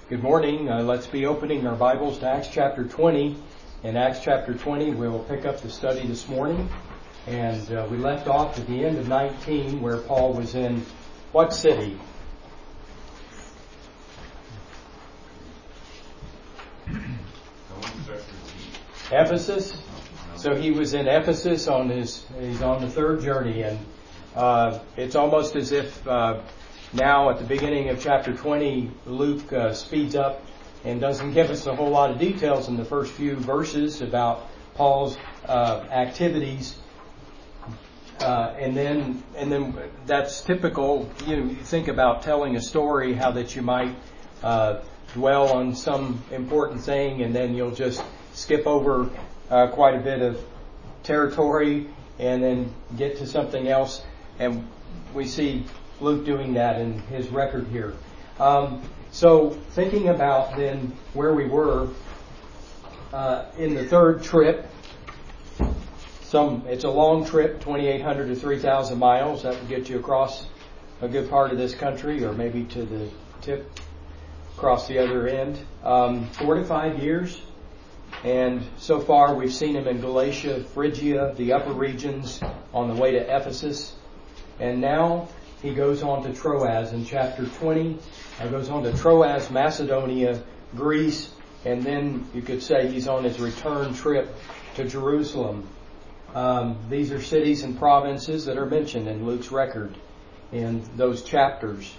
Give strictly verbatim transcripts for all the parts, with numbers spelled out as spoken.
Good morning. Uh, let's be opening our Bibles to Acts chapter twenty. In Acts chapter twenty, we'll pick up the study this morning. And uh, we left off at the end of nineteen, where Paul was in what city? Ephesus. So he was in Ephesus on his, he's on the third journey. And uh, it's almost as if uh, now at the beginning of chapter twenty, Luke uh, speeds up and doesn't give us a whole lot of details in the first few verses about Paul's uh, activities. Uh, and then, and then that's typical. You know, you think about telling a story, how that you might uh, dwell on some important thing, and then you'll just skip over uh, quite a bit of territory, and then get to something else. And we see Luke doing that in his record here. Um, so, thinking about then where we were uh, in the third trip. Some, it's a long trip, twenty-eight hundred to three thousand miles. That would get you across a good part of this country, or maybe to the tip, across the other end. Um, four to five years. And so far we've seen him in Galatia, Phrygia, the upper regions, on the way to Ephesus. And now he goes on to Troas in chapter twenty. He goes on to Troas, Macedonia, Greece, and then you could say he's on his return trip to Jerusalem. Um, these are cities and provinces that are mentioned in Luke's record in those chapters.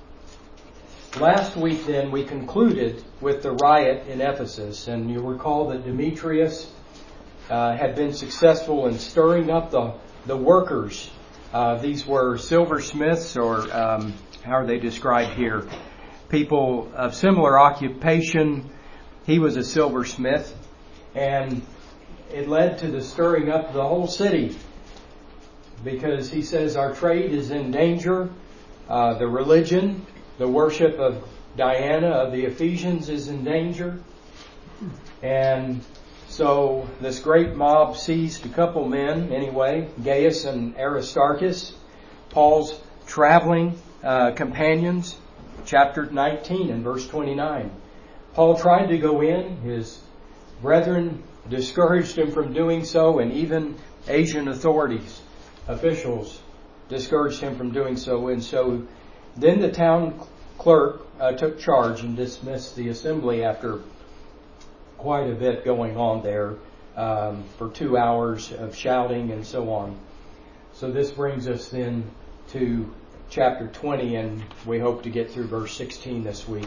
Last week then we concluded with the riot in Ephesus, and you recall that Demetrius uh, had been successful in stirring up the, the workers. Uh, these were silversmiths, or um, how are they described here? People of similar occupation. He was a silversmith, and it led to the stirring up of the whole city, because he says our trade is in danger. Uh, the religion, the worship of Diana of the Ephesians is in danger. And so this great mob seized a couple men anyway, Gaius and Aristarchus, Paul's traveling uh, companions, chapter nineteen and verse twenty-nine. Paul tried to go in. His brethren discouraged him from doing so, and even Asian authorities, officials, discouraged him from doing so. And so then the town clerk uh, took charge and dismissed the assembly after quite a bit going on there um, for two hours of shouting and so on. So this brings us then to chapter twenty, and we hope to get through verse sixteen this week.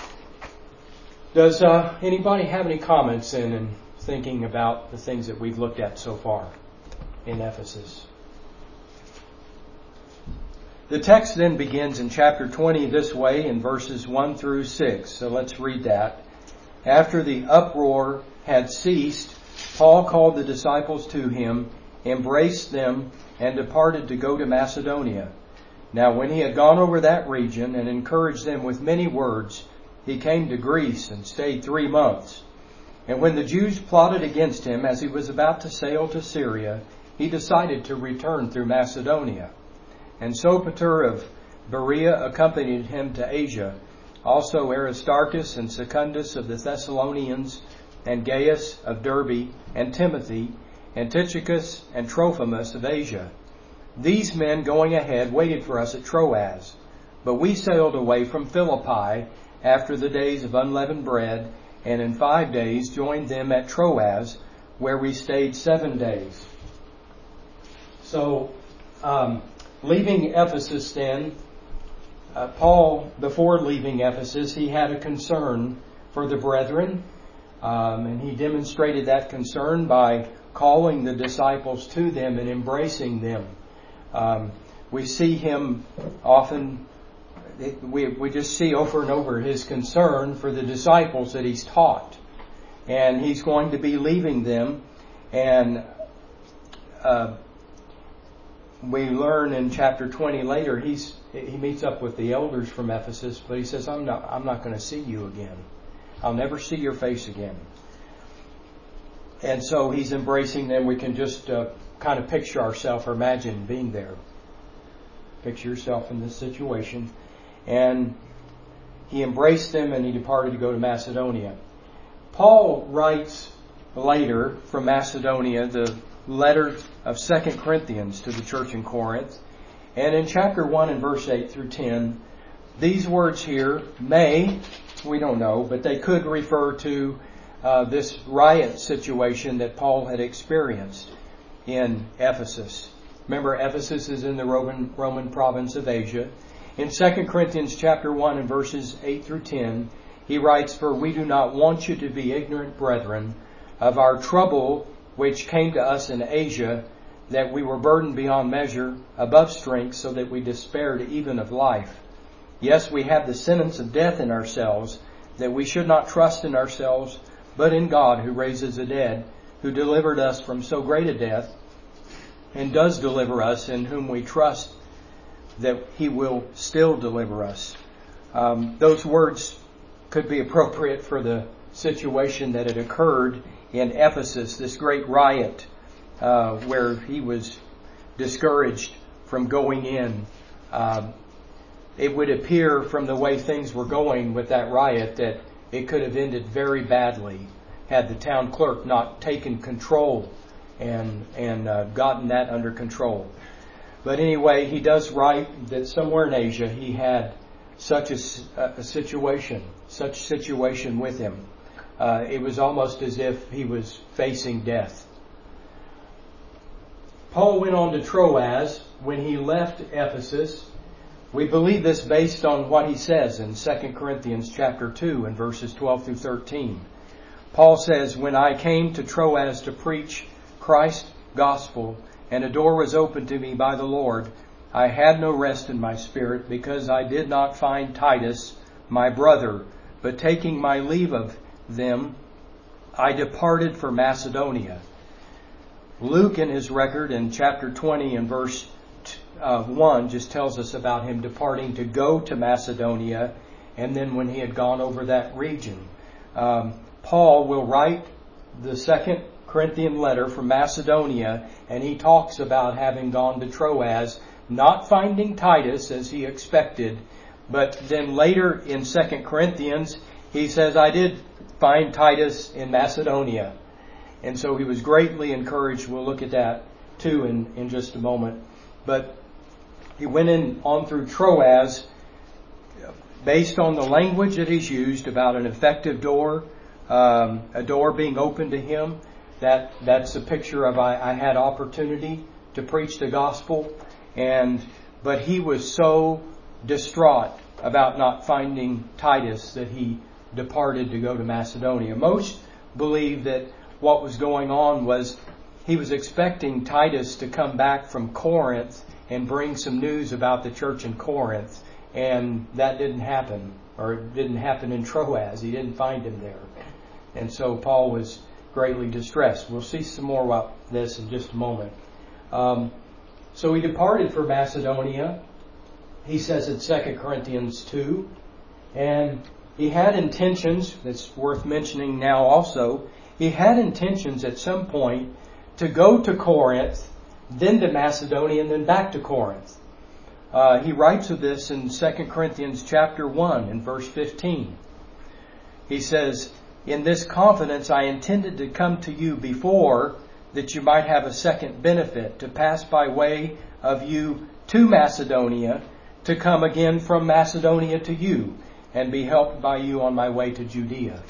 Does uh, anybody have any comments in and thinking about the things that we've looked at so far in Ephesus? The text then begins in chapter twenty this way in verses one through six. So let's read that. After the uproar had ceased, Paul called the disciples to him, embraced them, and departed to go to Macedonia. Now when he had gone over that region and encouraged them with many words, he came to Greece and stayed three months. And when the Jews plotted against him as he was about to sail to Syria, he decided to return through Macedonia. And Sopater of Berea accompanied him to Asia, also Aristarchus and Secundus of the Thessalonians, and Gaius of Derbe, and Timothy, and Tychicus and Trophimus of Asia. These men going ahead waited for us at Troas, but we sailed away from Philippi after the days of unleavened bread, and in five days joined them at Troas, where we stayed seven days. So, um, leaving Ephesus then, uh, Paul, before leaving Ephesus, he had a concern for the brethren, um, and he demonstrated that concern by calling the disciples to them and embracing them. Um, we see him often, we, we just see over and over his concern for the disciples that he's taught. And he's going to be leaving them, and uh, we learn in chapter twenty later, he's he meets up with the elders from Ephesus, but he says, I'm not I'm not going to see you again. I'll never see your face again. And so he's embracing them. We can just uh, kind of picture ourselves, or imagine being there. Picture yourself in this situation. And he embraced them and he departed to go to Macedonia. Paul writes later from Macedonia the letter of Second Corinthians to the church in Corinth. And in chapter one and verse eight through ten, these words here may, we don't know, but they could refer to uh, this riot situation that Paul had experienced in Ephesus. Remember, Ephesus is in the Roman, Roman province of Asia. In Second Corinthians chapter one and verses eight through ten, he writes, "For we do not want you to be ignorant, brethren, of our trouble which came to us in Asia, that we were burdened beyond measure, above strength, so that we despaired even of life. Yes, we have the sentence of death in ourselves, that we should not trust in ourselves, but in God who raises the dead, who delivered us from so great a death, and does deliver us, in whom we trust that He will still deliver us." Um, those words could be appropriate for the situation that had occurred in Ephesus, this great riot uh, where he was discouraged from going in. Uh, it would appear from the way things were going with that riot that it could have ended very badly had the town clerk not taken control and and uh, gotten that under control. But anyway, he does write that somewhere in Asia he had such a, a situation, such situation with him. Uh, it was almost as if he was facing death. Paul went on to Troas when he left Ephesus. We believe this based on what he says in Second Corinthians chapter two and verses twelve through thirteen. Paul says, "When I came to Troas to preach Christ's gospel, and a door was opened to me by the Lord, I had no rest in my spirit, because I did not find Titus, my brother, but taking my leave of them, I departed for Macedonia." Luke, in his record in chapter twenty and verse uh, one, just tells us about him departing to go to Macedonia, and then when he had gone over that region. Um, Paul will write the second Corinthian letter from Macedonia, and he talks about having gone to Troas, not finding Titus as he expected, but then later in Second Corinthians, he says, "I did find Titus in Macedonia." And so he was greatly encouraged. We'll look at that too in, in just a moment. But he went in on through Troas based on the language that he's used about an effective door, um, a door being open to him. That that's a picture of I, I had opportunity to preach the gospel, and but he was so distraught about not finding Titus that he departed to go to Macedonia. Most believe that what was going on was he was expecting Titus to come back from Corinth and bring some news about the church in Corinth, and that didn't happen, or it didn't happen in Troas. He didn't find him there. And so Paul was greatly distressed. We'll see some more about this in just a moment. Um, so he departed for Macedonia, he says in Second Corinthians two, and he had intentions, that's worth mentioning now also, he had intentions at some point to go to Corinth, then to Macedonia, and then back to Corinth. Uh, he writes of this in Second Corinthians chapter one and verse fifteen. He says, "In this confidence I intended to come to you before, that you might have a second benefit, to pass by way of you to Macedonia, to come again from Macedonia to you, and be helped by you on my way to Judea."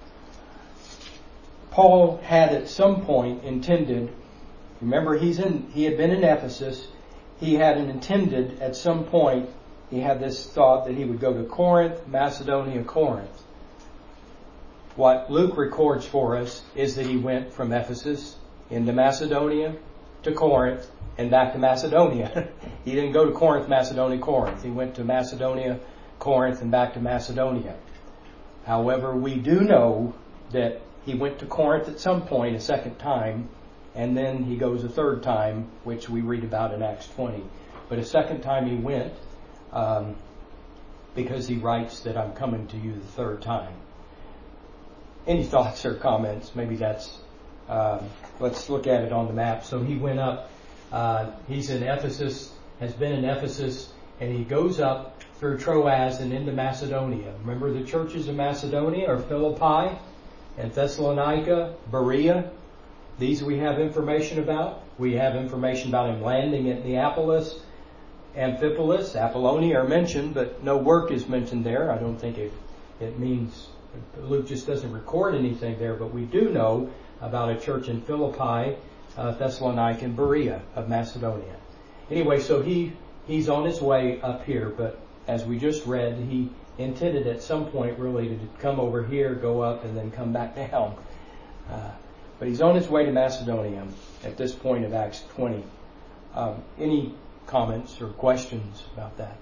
Paul had at some point intended, remember he's in, he had been in Ephesus, he had intended at some point, he had this thought that he would go to Corinth, Macedonia, Corinth. What Luke records for us is that he went from Ephesus into Macedonia to Corinth and back to Macedonia. He didn't go to Corinth, Macedonia, Corinth. He went to Macedonia, Corinth, and back to Macedonia. However, we do know that he went to Corinth at some point a second time, and then he goes a third time, which we read about in Acts twenty. But a second time he went um, because he writes that I'm coming to you the third time. Any thoughts or comments? Maybe that's, uh, let's look at it on the map. So he went up, uh, he's in Ephesus, has been in Ephesus, and he goes up through Troas and into Macedonia. Remember, the churches of Macedonia are Philippi and Thessalonica, Berea. These we have information about. We have information about him landing at Neapolis. Amphipolis, Apollonia are mentioned, but no work is mentioned there. I don't think it, it means, Luke just doesn't record anything there, but we do know about a church in Philippi, uh, Thessalonica, and Berea of Macedonia. Anyway, so he, he's on his way up here, but as we just read, he intended at some point really to come over here, go up, and then come back down. Uh, but he's on his way to Macedonia at this point of Acts twenty. Um, any comments or questions about that?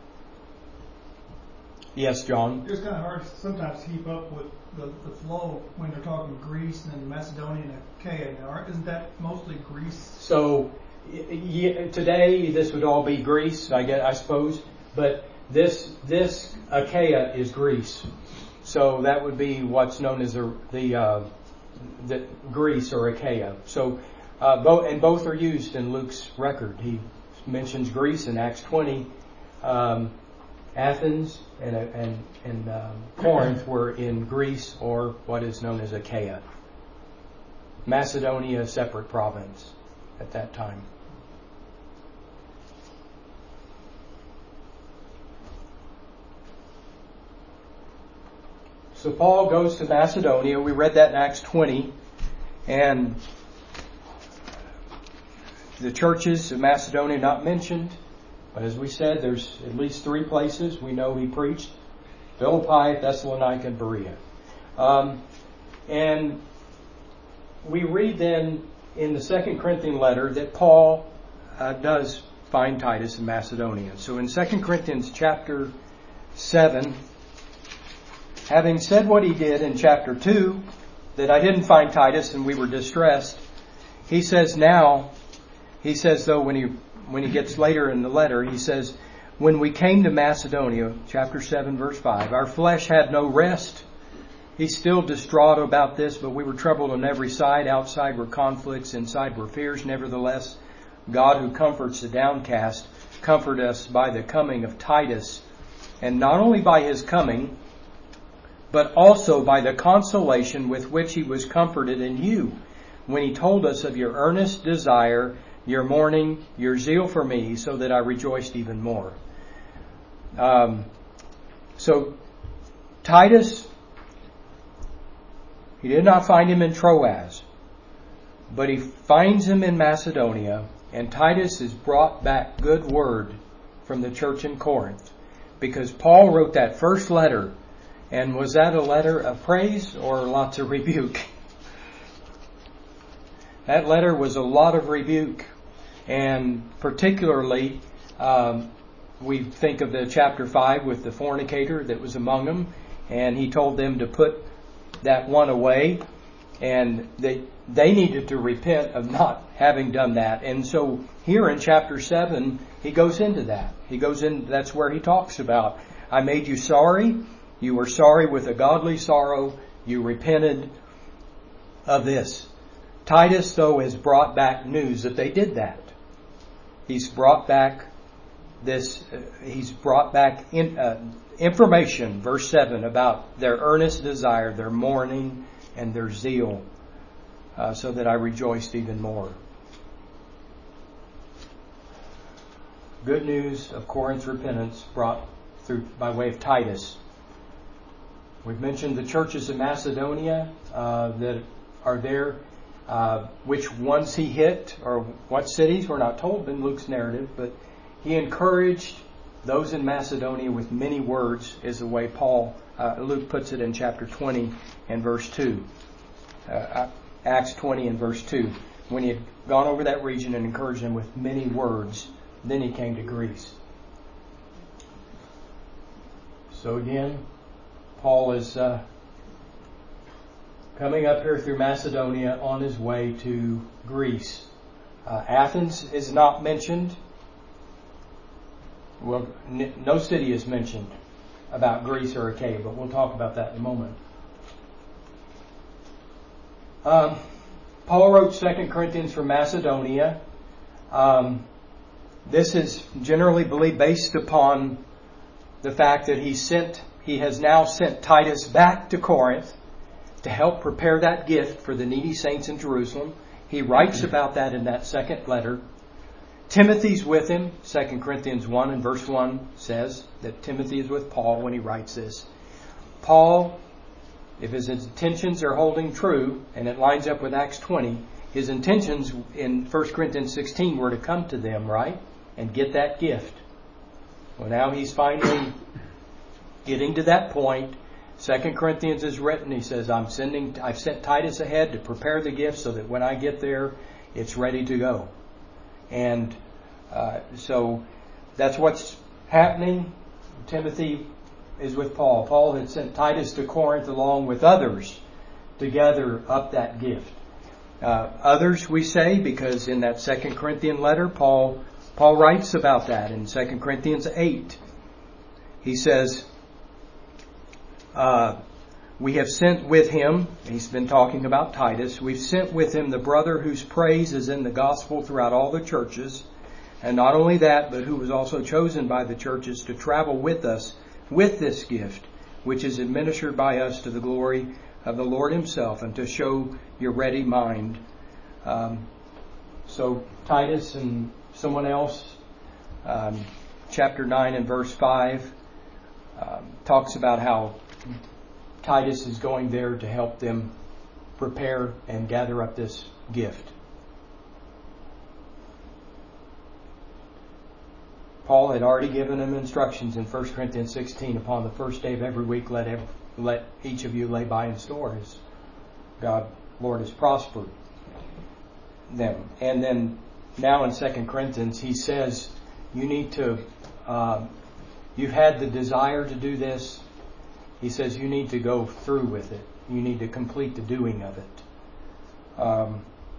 Yes, John? It's kind of hard sometimes to keep up with the, the flow when they're talking Greece and Macedonia and Achaia. Now, isn't that mostly Greece? So yeah, today this would all be Greece, I guess, I suppose, but this this Achaia is Greece. So that would be what's known as the the, uh, the Greece or Achaia. So uh, both and both are used in Luke's record. He mentions Greece in Acts twenty. Um, Athens and and and um, Corinth were in Greece, or what is known as Achaia. Macedonia, a separate province at that time. So Paul goes to Macedonia. We read that in Acts twenty, and the churches of Macedonia not mentioned. But as we said, there's at least three places we know he preached: Philippi, Thessalonica, and Berea. Um, and we read then in the Second Corinthian letter that Paul uh, does find Titus in Macedonia. So in Second Corinthians chapter seven, having said what he did in chapter two, that I didn't find Titus and we were distressed, he says now, he says though when he When he gets later in the letter, he says, when we came to Macedonia, chapter seven, verse five, our flesh had no rest. He's still distraught about this, but we were troubled on every side. Outside were conflicts, inside were fears. Nevertheless, God who comforts the downcast, comfort us by the coming of Titus, and not only by his coming, but also by the consolation with which he was comforted in you, when he told us of your earnest desire, your mourning, your zeal for me, so that I rejoiced even more. Um, so Titus, he did not find him in Troas, but he finds him in Macedonia, and Titus has brought back good word from the church in Corinth, because Paul wrote that first letter, and was that a letter of praise or lots of rebuke? That letter was a lot of rebuke. And particularly, um, we think of the chapter five with the fornicator that was among them, and he told them to put that one away, and they they needed to repent of not having done that. And so here in chapter seven, he goes into that. He goes in. That's where he talks about, I made you sorry. You were sorry with a godly sorrow. You repented of this. Titus, though, has brought back news that they did that. He's brought back this, uh, he's brought back in, uh, information, verse seven, about their earnest desire, their mourning, and their zeal, uh, so that I rejoiced even more. Good news of Corinth's repentance brought through by way of Titus. We've mentioned the churches in Macedonia uh, that are there. Uh, which ones he hit or what cities, we're not told in Luke's narrative, but he encouraged those in Macedonia with many words, is the way Paul, uh, Luke puts it in chapter twenty and verse two. Uh, Acts twenty and verse two. When he had gone over that region and encouraged them with many words, then he came to Greece. So again, Paul is uh, coming up here through Macedonia on his way to Greece. Uh, Athens is not mentioned. Well, n- no city is mentioned about Greece or Achaia, but we'll talk about that in a moment. Um, Paul wrote Second Corinthians from Macedonia. Um, this is generally believed based upon the fact that he sent, he has now sent Titus back to Corinth to help prepare that gift for the needy saints in Jerusalem. He writes about that in that second letter. Timothy's with him. Second Corinthians one and verse one says that Timothy is with Paul when he writes this. Paul, if his intentions are holding true, and it lines up with Acts twenty, his intentions in First Corinthians sixteen were to come to them, right? And get that gift. Well, now he's finally getting to that point. Second Corinthians is written. He says, I'm sending, I've sent Titus ahead to prepare the gift so that when I get there, it's ready to go. And uh, so that's what's happening. Timothy is with Paul. Paul had sent Titus to Corinth along with others to gather up that gift. Uh, others, we say, because in that Second Corinthian letter, Paul Paul writes about that in Second Corinthians eight. He says, uh, we have sent with him, he's been talking about Titus, we've sent with him the brother whose praise is in the gospel throughout all the churches. And not only that, but who was also chosen by the churches to travel with us with this gift, which is administered by us to the glory of the Lord himself, and to show your ready mind. Um, so Titus and someone else, um, chapter nine and verse five, um, talks about how Titus is going there to help them prepare and gather up this gift. Paul had already given them instructions in First Corinthians sixteen. Upon the first day of every week, let every, let each of you lay by in store as God, Lord, has prospered them. And then now in Second Corinthians, he says, you need to, uh, you've had the desire to do this. He says you need to go through with it. You need to complete the doing of it. Um,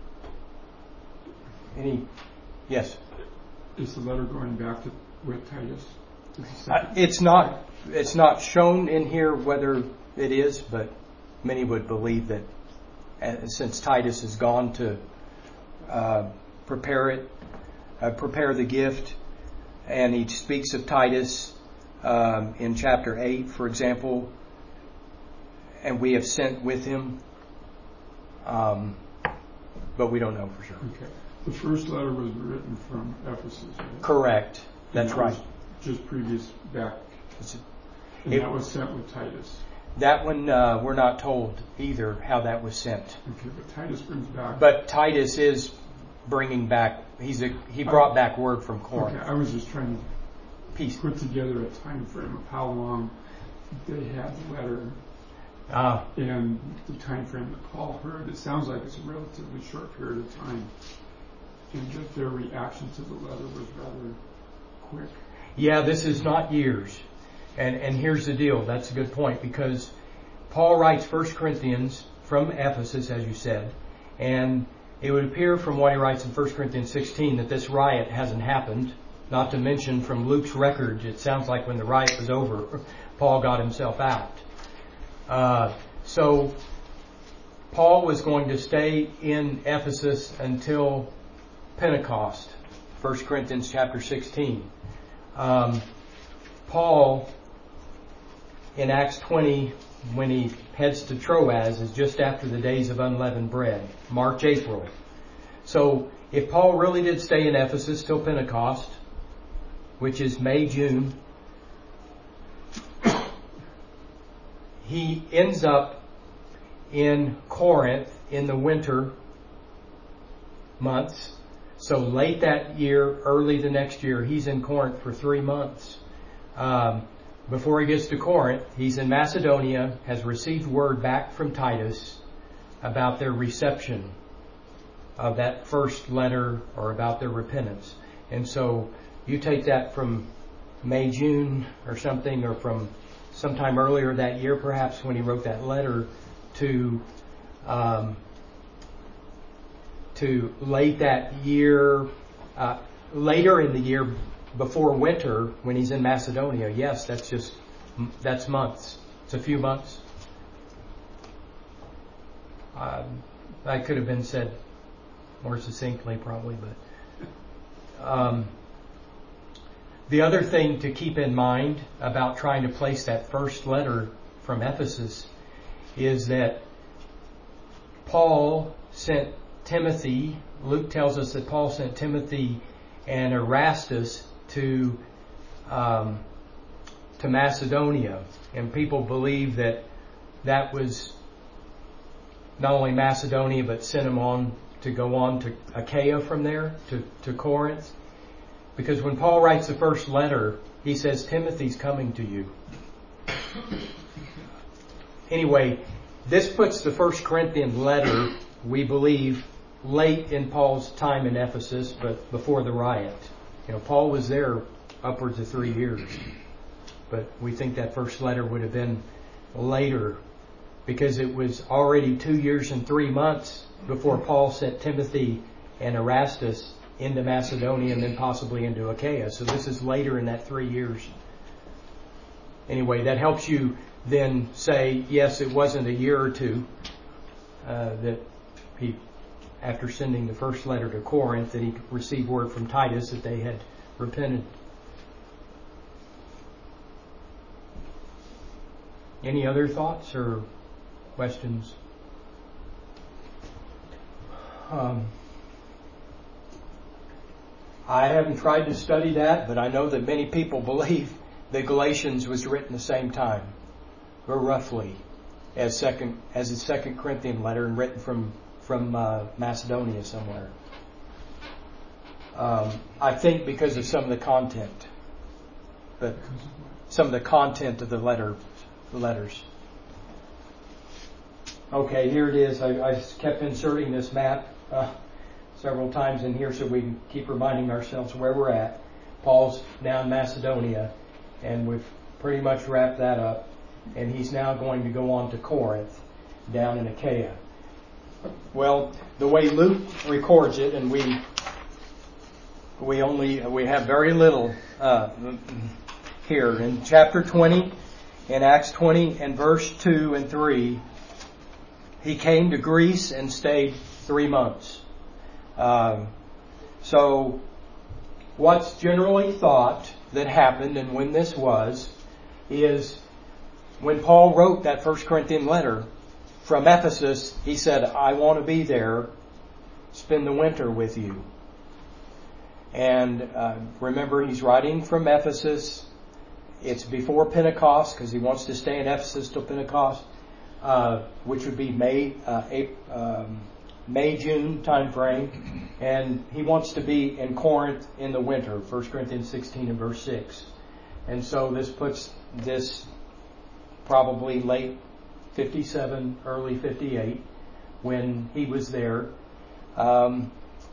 any, yes? Is the letter going back to with Titus? Uh, it's not. It's not shown in here whether it is, but many would believe that uh, since Titus has gone to uh, prepare it, uh, prepare the gift, and he speaks of Titus um, in chapter eight, for example, and we have sent with him, um, but we don't know for sure. Okay. The first letter was written from Ephesus, right? Correct. That's that right. Just previous back. And it, that was sent with Titus. That one, uh, we're not told either how that was sent. Okay, but Titus brings back. But Titus is bringing back. He's a, he brought uh, back word from Corinth. Okay, I was just trying to Peace. put together a time frame of how long they had the letter. Uh, and the time frame that Paul heard. It sounds like it's a relatively short period of time. And that their reaction to the letter was rather quick. Yeah, this is not years. And and here's the deal. That's a good point, because Paul writes First Corinthians from Ephesus, as you said, and it would appear from what he writes in First Corinthians sixteen that this riot hasn't happened. Not to mention from Luke's records, it sounds like when the riot was over, Paul got himself out. Uh, so Paul was going to stay in Ephesus until Pentecost, First Corinthians chapter sixteen. Um, Paul, in Acts twenty, when he heads to Troas, is just after the days of unleavened bread, March, April. So if Paul really did stay in Ephesus till Pentecost, which is May, June, he ends up in Corinth in the winter months. So late that year, early the next year, he's in Corinth for three months. Um, before he gets to Corinth, he's in Macedonia, has received word back from Titus about their reception of that first letter, or about their repentance. And so you take that from May, June or something, or from sometime earlier that year, perhaps, when he wrote that letter, to um, to late that year, uh, later in the year before winter, when he's in Macedonia. Yes, that's just, that's months. It's a few months. Uh, that could have been said more succinctly, probably, but um, the other thing to keep in mind about trying to place that first letter from Ephesus is that Paul sent Timothy, Luke tells us that Paul sent Timothy and Erastus to um, to Macedonia. And people believe that that was not only Macedonia, but sent him on to go on to Achaia from there, to, to Corinth. Because when Paul writes the first letter, he says, Timothy's coming to you. Anyway, this puts the First Corinthian letter, we believe, late in Paul's time in Ephesus, but before the riot. You know, Paul was there upwards of three years. But we think that first letter would have been later, because it was already two years and three months before Paul sent Timothy and Erastus into Macedonia and then possibly into Achaia. So this is later in that three years. Anyway, that helps you then say, yes, it wasn't a year or two uh, that he, after sending the first letter to Corinth, that he received word from Titus that they had repented. Any other thoughts or questions? Um, I haven't tried to study that, but I know that many people believe that Galatians was written the same time, or roughly, as second as the Second Corinthian letter, and written from from uh, Macedonia somewhere. Um, I think because of some of the content, but some of the content of the letter. letters. Okay, here it is. I, I kept inserting this map uh, several times in here so we can keep reminding ourselves where we're at. Paul's now in Macedonia, and we've pretty much wrapped that up. And he's now going to go on to Corinth, down in Achaia. Well, the way Luke records it, and we we only we have very little uh, here in chapter twenty. In Acts twenty and verse two and three, he came to Greece and stayed three months. Um, so what's generally thought that happened, and when this was, is when Paul wrote that First Corinthian letter from Ephesus, he said, I want to be there, spend the winter with you. And uh, remember, he's writing from Ephesus. It's before Pentecost, because he wants to stay in Ephesus till Pentecost, uh, which would be May, uh, April, um, May, June time frame. And he wants to be in Corinth in the winter, First Corinthians sixteen and verse six. And so this puts this probably late fifty-seven, early fifty-eight, when he was there. Um,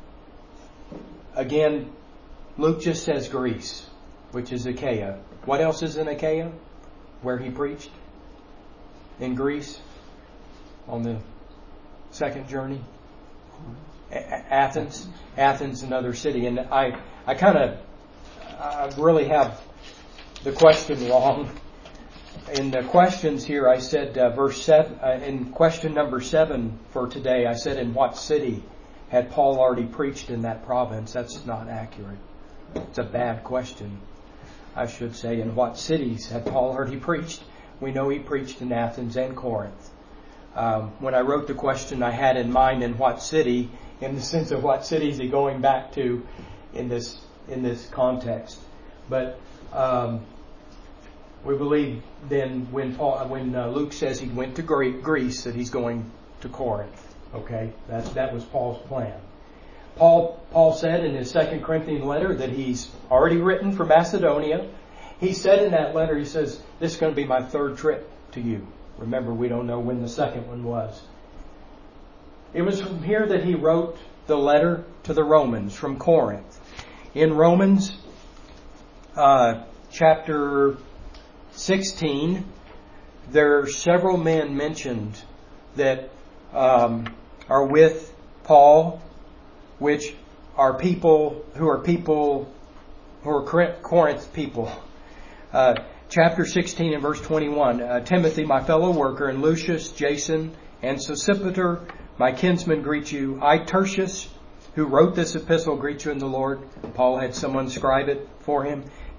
again, Luke just says Greece, which is Achaia. What else is in Achaia, where he preached? In Greece, on the second journey? A- Athens. Athens, another city. And I, I kind of, I really have the question wrong. In the questions here, I said uh, verse seven, uh, in question number seven for today, I said, in what city had Paul already preached in that province? That's not accurate. It's a bad question. I should say, in what cities had Paul already preached? We know he preached in Athens and Corinth. Um, when I wrote the question, I had in mind in what city, in the sense of what city is he going back to in this in this context. But um, we believe then when Paul, when uh, Luke says he went to Greece, that he's going to Corinth. Okay, that that was Paul's plan. Paul Paul said in his Second Corinthian letter that he's already written for Macedonia. He said in that letter, he says, this is going to be my third trip to you. Remember, we don't know when the second one was. It was from here that he wrote the letter to the Romans from Corinth. In Romans uh, chapter sixteen, there are several men mentioned that um, are with Paul, which are people who are people who are Corinth people. Uh, chapter sixteen and verse twenty-one. Uh, Timothy, my fellow worker, and Lucius, Jason, and Sosipater, my kinsmen, greet you. I, Tertius, who wrote this epistle, greet you in the Lord. Paul had someone scribe it for him.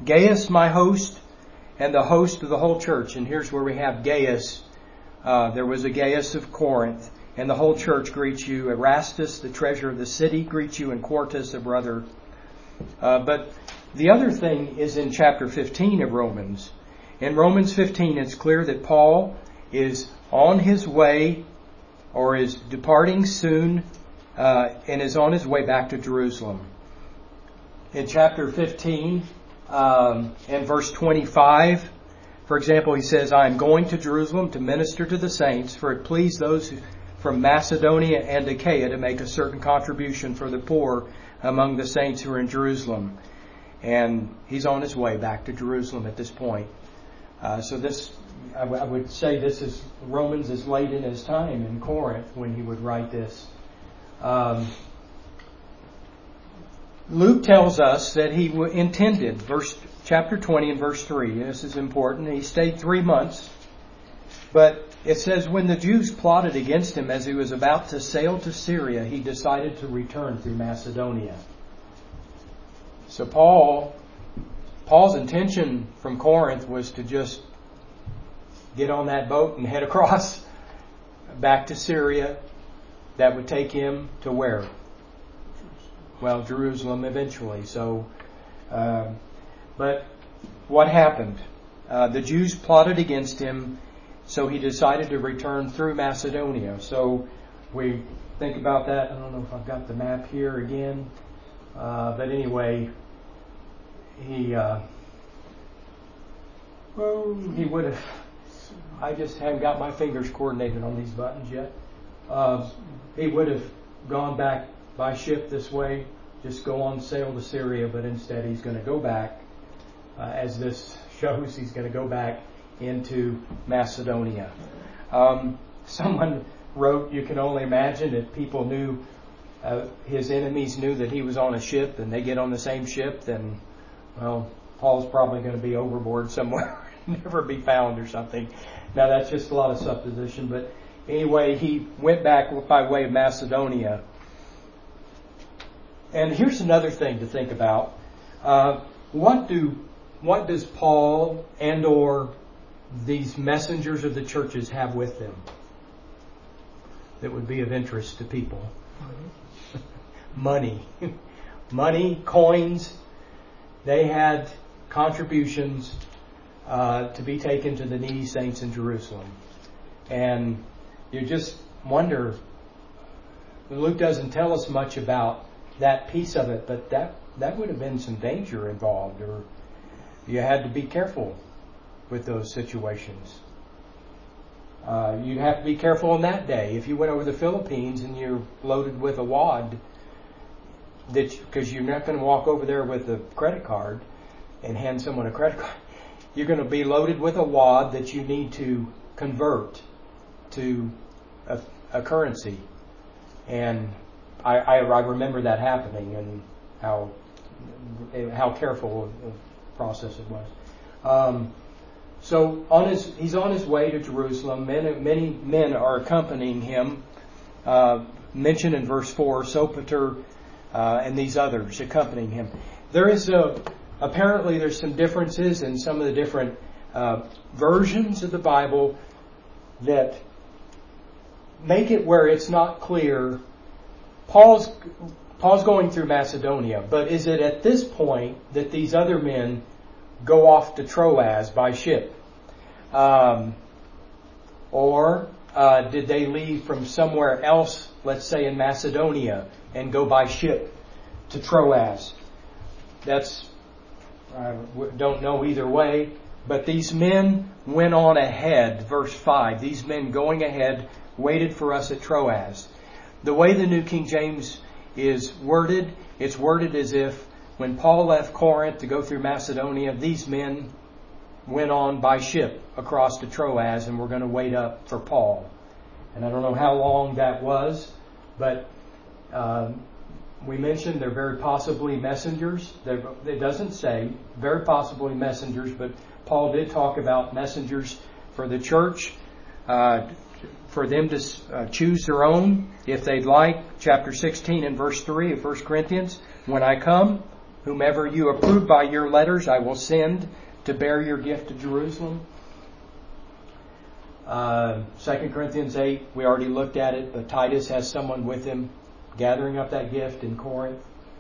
Gaius, my host, and the host of the whole church. And here's where we have Gaius. Uh, there was a Gaius of Corinth, and the whole church greets you. Erastus, the treasurer of the city, greets you, and Quartus, a brother. Uh, but the other thing is in chapter fifteen of Romans. In Romans fifteen, it's clear that Paul is on his way, or is departing soon, uh, and is on his way back to Jerusalem. In chapter fifteen, um, and verse twenty-five, for example, he says, I am going to Jerusalem to minister to the saints, for it pleased those who, from Macedonia and Achaia to make a certain contribution for the poor among the saints who are in Jerusalem. And he's on his way back to Jerusalem at this point. Uh, so this, I, w- I would say this is, Romans is late in his time in Corinth when he would write this. Um, Luke tells us that he w- intended, verse chapter twenty and verse three, this is important, he stayed three months, but it says when the Jews plotted against him as he was about to sail to Syria, he decided to return through Macedonia. So Paul, Paul's intention from Corinth was to just get on that boat and head across back to Syria. That would take him to where? Well, Jerusalem eventually. So, uh, but what happened? Uh, the Jews plotted against him, so he decided to return through Macedonia. So we think about that. I don't know if I've got the map here again. Uh, but anyway, he uh, well, he would have. I just haven't got my fingers coordinated on these buttons yet. Uh, he would have gone back by ship this way, just go on sail to Syria, but instead he's going to go back, uh, as this shows, he's going to go back into Macedonia. Um, someone wrote, you can only imagine that people knew, uh, his enemies knew that he was on a ship, and they get on the same ship, then, well, Paul's probably going to be overboard somewhere, never be found or something. Now that's just a lot of supposition, but anyway, he went back by way of Macedonia. And here's another thing to think about. Uh, what do what does Paul and or these messengers of the churches have with them that would be of interest to people? Money. Money, coins. They had contributions uh, to be taken to the needy saints in Jerusalem. And you just wonder, Luke doesn't tell us much about that piece of it, but that, that would have been some danger involved, or you had to be careful with those situations. Uh, you'd have to be careful on that day. If you went over the Philippines and you're loaded with a wad, that because you're not going to walk over there with a credit card and hand someone a credit card. You're going to be loaded with a wad that you need to convert to a, a currency. And I, I, I remember that happening and how how careful a process it was. Um, so on his, he's on his way to Jerusalem. Many, many men are accompanying him. Uh, mentioned in verse four, Sopater uh, and these others accompanying him. There is a apparently there's some differences in some of the different uh, versions of the Bible that make it where it's not clear. Paul's Paul's going through Macedonia, but is it at this point that these other men go off to Troas by ship? Um, or uh, did they leave from somewhere else, let's say in Macedonia, and go by ship to Troas? That's, I don't know either way, but these men went on ahead, verse five. These men going ahead waited for us at Troas. The way the New King James is worded, it's worded as if when Paul left Corinth to go through Macedonia, these men went on by ship across to Troas and were going to wait up for Paul. And I don't know how long that was, but um, we mentioned they're very possibly messengers. They're, it doesn't say, very possibly messengers, but Paul did talk about messengers for the church, uh, for them to uh, choose their own if they'd like. Chapter sixteen and verse three of First Corinthians, when I come, whomever you approve by your letters, I will send to bear your gift to Jerusalem. Uh, Second Corinthians eight, we already looked at it, but Titus has someone with him gathering up that gift in Corinth.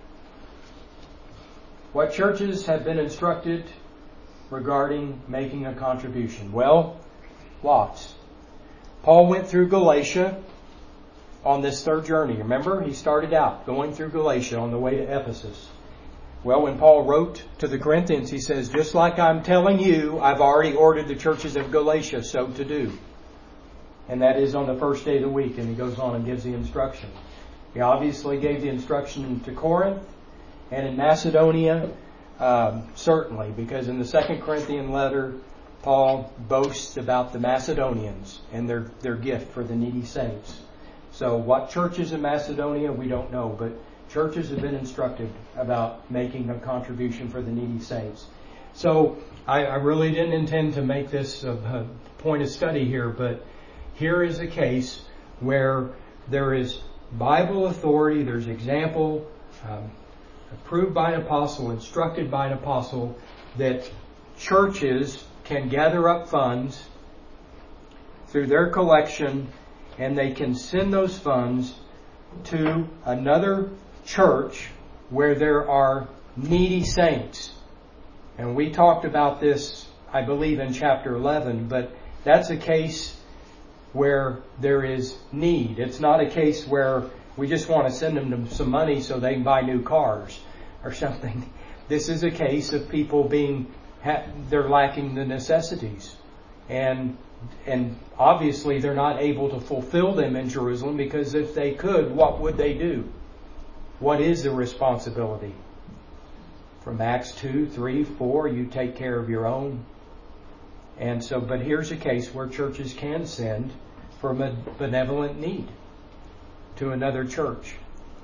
What churches have been instructed regarding making a contribution? Well, lots. Paul went through Galatia on this third journey. Remember, he started out going through Galatia on the way to Ephesus. Well, when Paul wrote to the Corinthians, he says, just like I'm telling you, I've already ordered the churches of Galatia so to do. And that is on the first day of the week. And he goes on and gives the instruction. He obviously gave the instruction to Corinth and in Macedonia, um, certainly, because in the Second Corinthian letter, Paul boasts about the Macedonians and their, their gift for the needy saints. So what churches in Macedonia, we don't know, but churches have been instructed about making a contribution for the needy saints. So I, I really didn't intend to make this a, a point of study here, but here is a case where there is Bible authority, there's example, um, approved by an apostle, instructed by an apostle, that churches can gather up funds through their collection and they can send those funds to another church where there are needy saints. And we talked about this, I believe, in chapter eleven, but that's a case where there is need. It's not a case where we just want to send them some money so they can buy new cars or something. This is a case of people being, they're lacking the necessities. And and obviously they're not able to fulfill them in Jerusalem, because if they could, what would they do? What is the responsibility? From Acts two, three, four, you take care of your own. And so, but here's a case where churches can send from a benevolent need to another church.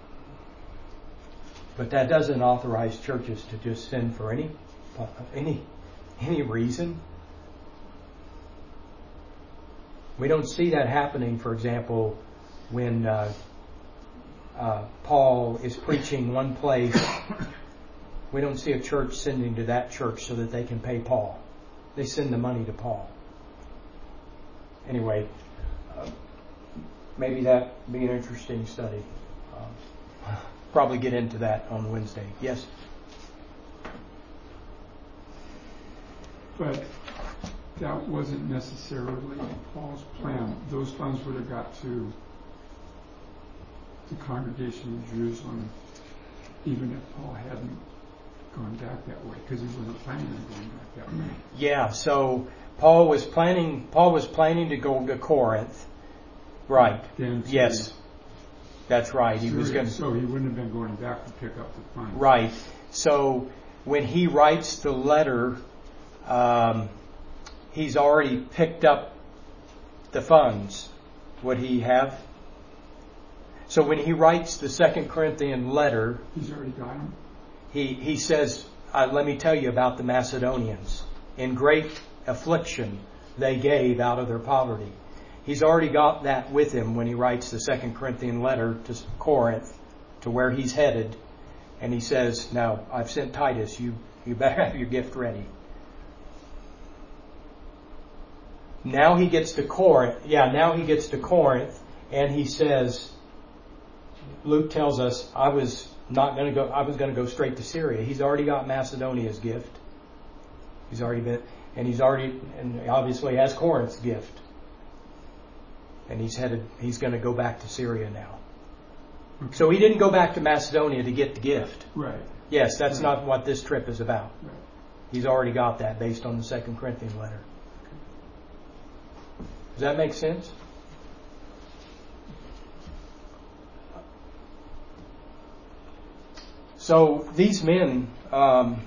But that doesn't authorize churches to just send for any any any reason. We don't see that happening, for example, when uh, uh, Paul is preaching one place. We don't see a church sending to that church so that they can pay Paul. They send the money to Paul. Anyway, uh, maybe that would be an interesting study. Um, probably get into that on Wednesday. Yes? But that wasn't necessarily Paul's plan. Those funds would have got to the congregation in Jerusalem even if Paul hadn't gone back that way, because he wasn't planning on going back that way. Yeah, so Paul was planning Paul was planning to go to Corinth. Right. Then yes. That's right. He was going to, so he wouldn't have been going back to pick up the funds. Right. So when he writes the letter, um, he's already picked up the funds. Would he have? So when he writes the Second Corinthian letter, he's already got them. He he says, uh, "Let me tell you about the Macedonians. In great affliction, they gave out of their poverty." He's already got that with him when he writes the Second Corinthian letter to Corinth, to where he's headed, and he says, "Now I've sent Titus. You you better have your gift ready." Now he gets to Corinth. Yeah, now he gets to Corinth, and he says, Luke tells us, "I was not going to go. I was going to go straight to Syria." He's already got Macedonia's gift. He's already been, and he's already, and obviously has Corinth's gift. And he's headed. He's going to go back to Syria now. Okay. So he didn't go back to Macedonia to get the gift. Right. Yes, that's right. not what this trip is about. Right. He's already got that based on the Second Corinthian letter. Does that make sense? So these men, um,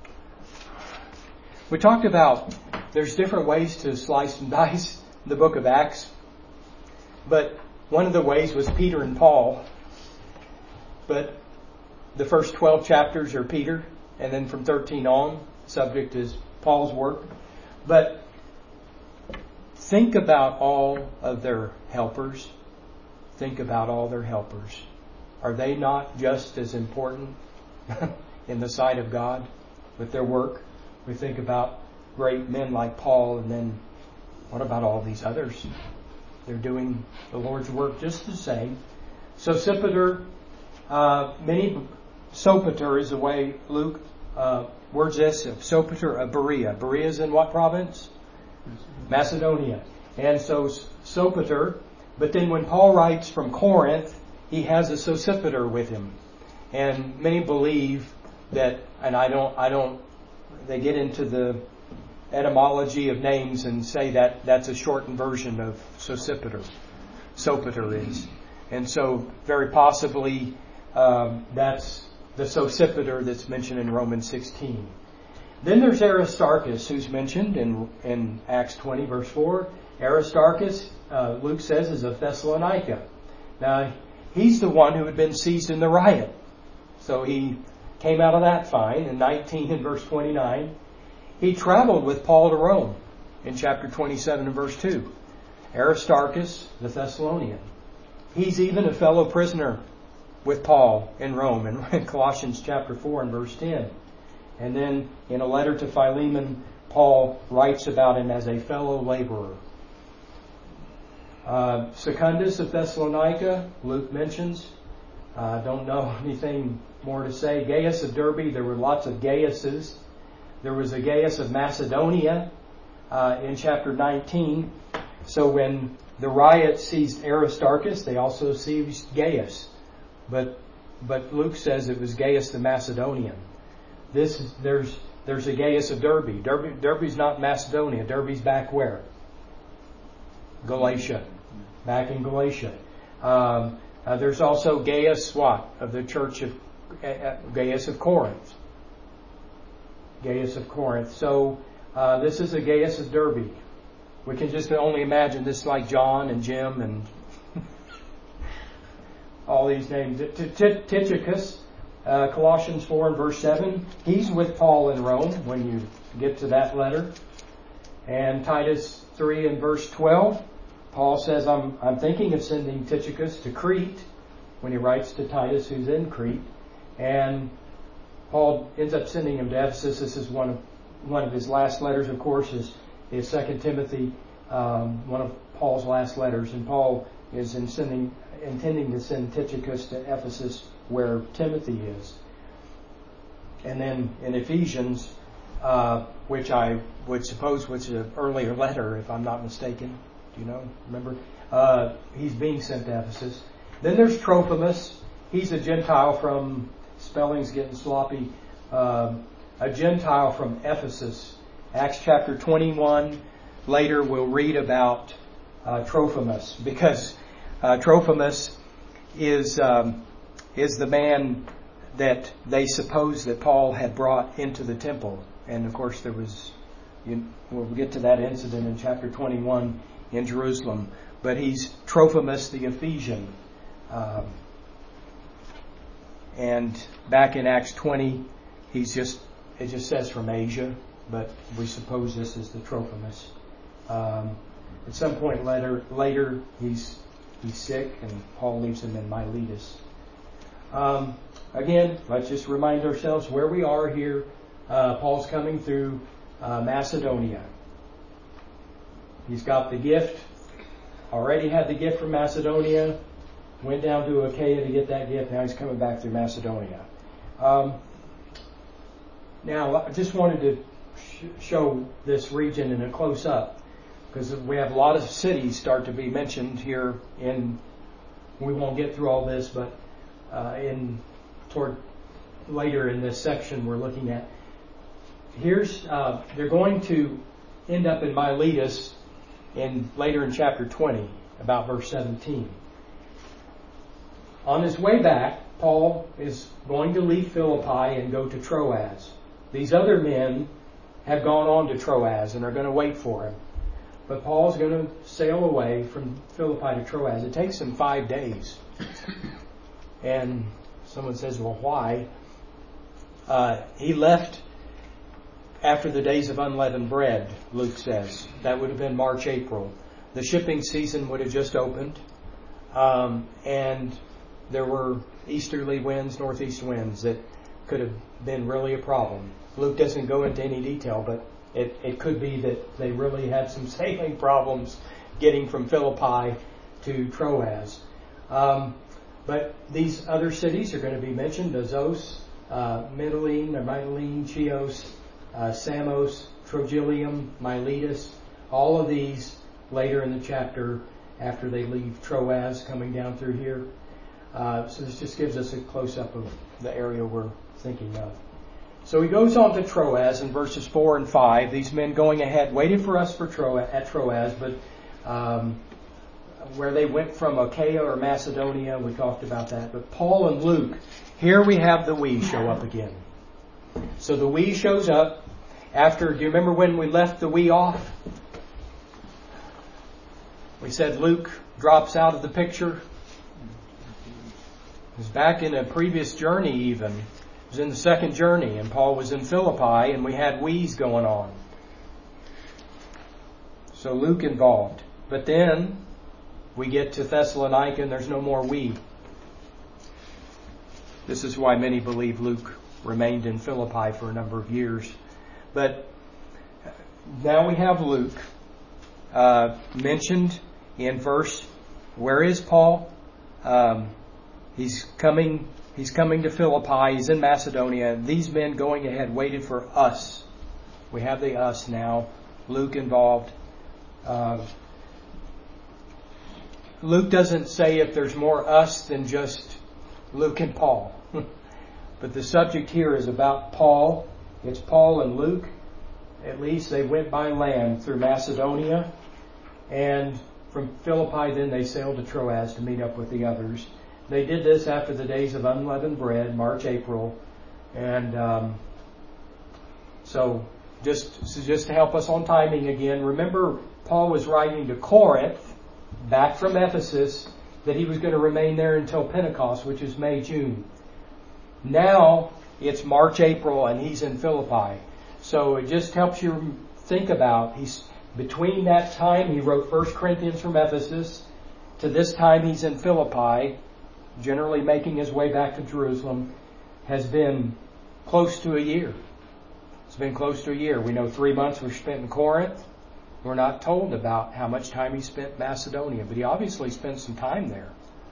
we talked about there's different ways to slice and dice the book of Acts. But one of the ways was Peter and Paul. But the first twelve chapters are Peter. And then from thirteen on, subject is Paul's work. But think about all of their helpers. Think about all their helpers. Are they not just as important in the sight of God with their work. We think about great men like Paul, and then what about all these others? They're doing the Lord's work just the same. Sosipater, uh, many, Sopater is the way Luke uh, words this, Sopater of Berea. Berea is in what province? Macedonia. And so Sopater, but then when Paul writes from Corinth, he has a Sosipater with him. And many believe that, and I don't, I don't, they get into the etymology of names and say that that's a shortened version of Sosipater. Sopater is. And so very possibly um, that's the Sosipater that's mentioned in Romans sixteen. Then there's Aristarchus, who's mentioned in, in Acts twenty, verse four. Aristarchus, uh, Luke says, is of Thessalonica. Now, he's the one who had been seized in the riot. So he came out of that fine. In nineteen and verse twenty-nine, he traveled with Paul to Rome in chapter twenty-seven and verse two. Aristarchus, the Thessalonian. He's even a fellow prisoner with Paul in Rome in Colossians chapter four and verse ten. And then in a letter to Philemon, Paul writes about him as a fellow laborer. Uh, Secundus of Thessalonica, Luke mentions. I uh, don't know anything more to say. Gaius of Derbe, there were lots of Gaiuses. There was a Gaius of Macedonia uh, in chapter nineteen. So when the riot seized Aristarchus, they also seized Gaius. But but Luke says it was Gaius the Macedonian. This is, there's there's a Gaius of Derbe. Derbe Derbe's not Macedonia. Derbe's back where? Galatia. Back in Galatia. Um, uh, there's also Gaius what? Of the church of uh, Gaius of Corinth. Gaius of Corinth. So uh, this is a Gaius of Derbe. We can just only imagine this like John and Jim and all these names. Tychicus, uh, Colossians four and verse seven. He's with Paul in Rome when you get to that letter. And Titus three and verse twelve. Paul says, I'm, I'm thinking of sending Tychicus to Crete when he writes to Titus who's in Crete. And Paul ends up sending him to Ephesus. This is one of, one of his last letters, of course, is is Second Timothy, um, one of Paul's last letters, and Paul is in sending, intending to send Tychicus to Ephesus, where Timothy is. And then in Ephesians, uh, which I would suppose was an earlier letter, if I'm not mistaken. Do you know? Remember? Uh, he's being sent to Ephesus. Then there's Trophimus. He's a Gentile from, spelling's getting sloppy, uh, a Gentile from Ephesus. Acts chapter twenty-one, later we'll read about uh, Trophimus, because uh, Trophimus is um, is the man that they suppose that Paul had brought into the temple. And of course there was, you, we'll get to that incident in chapter twenty-one in Jerusalem. But he's Trophimus the Ephesian. Um, and back in Acts twenty, he's just, it just says from Asia. But we suppose this is the Trophimus. Um, at some point later, later he's he's sick, and Paul leaves him in Miletus. Um, again, let's just remind ourselves where we are here. Uh, Paul's coming through uh, Macedonia. He's got the gift. Already had the gift from Macedonia. Went down to Achaia to get that gift. Now he's coming back through Macedonia. Um, now, I just wanted to show this region in a close-up, because we have a lot of cities start to be mentioned here in, we won't get through all this, but uh, in toward later in this section we're looking at. Here's, uh, they're going to end up in Miletus in later in chapter twenty, about verse seventeen. On his way back, Paul is going to leave Philippi and go to Troas. These other men have gone on to Troas and are going to wait for him. But Paul's going to sail away from Philippi to Troas. It takes him five days. And someone says, well, why? Uh, he left after the days of unleavened bread, Luke says. That would have been March, April. The shipping season would have just opened. Um, and there were easterly winds, northeast winds that could have been really a problem. Luke doesn't go into any detail, but it, it could be that they really had some sailing problems getting from Philippi to Troas. Um, but these other cities are going to be mentioned: Azos, uh, Mytilene, or Mytilene, Chios, uh, Samos, Trogyllium, Miletus. All of these later in the chapter after they leave Troas, coming down through here. Uh, so this just gives us a close-up of the area we're thinking of. So he goes on to Troas in verses four and five. These men going ahead waited for us for Troas, at Troas, but um, where they went from Achaia or Macedonia, we talked about that. But Paul and Luke, here we have the we show up again. So the we shows up after, do you remember when we left the we off? We said Luke drops out of the picture. He was back in a previous journey even. He was in the second journey, and Paul was in Philippi, and we had we's going on. So Luke involved. But then we get to Thessalonica, and there's no more we. This is why many believe Luke remained in Philippi for a number of years. But now we have Luke uh, mentioned in verse, where is Paul? Um, he's coming He's coming to Philippi. He's in Macedonia. These men going ahead waited for us. We have the us now. Luke involved. Uh, Luke doesn't say if there's more us than just Luke and Paul. But the subject here is about Paul. It's Paul and Luke. At least they went by land through Macedonia. And from Philippi then they sailed to Troas to meet up with the others. They did this after the days of unleavened bread, March, April. And um, so just, so just to help us on timing again, remember Paul was writing to Corinth, back from Ephesus, that he was going to remain there until Pentecost, which is May, June. Now it's March, April, and he's in Philippi. So it just helps you think about, he's between that time he wrote First Corinthians from Ephesus to this time he's in Philippi, generally making his way back to Jerusalem, has been close to a year. It's been close to a year. We know three months were spent in Corinth. We're not told about how much time he spent in Macedonia, but he obviously spent some time there.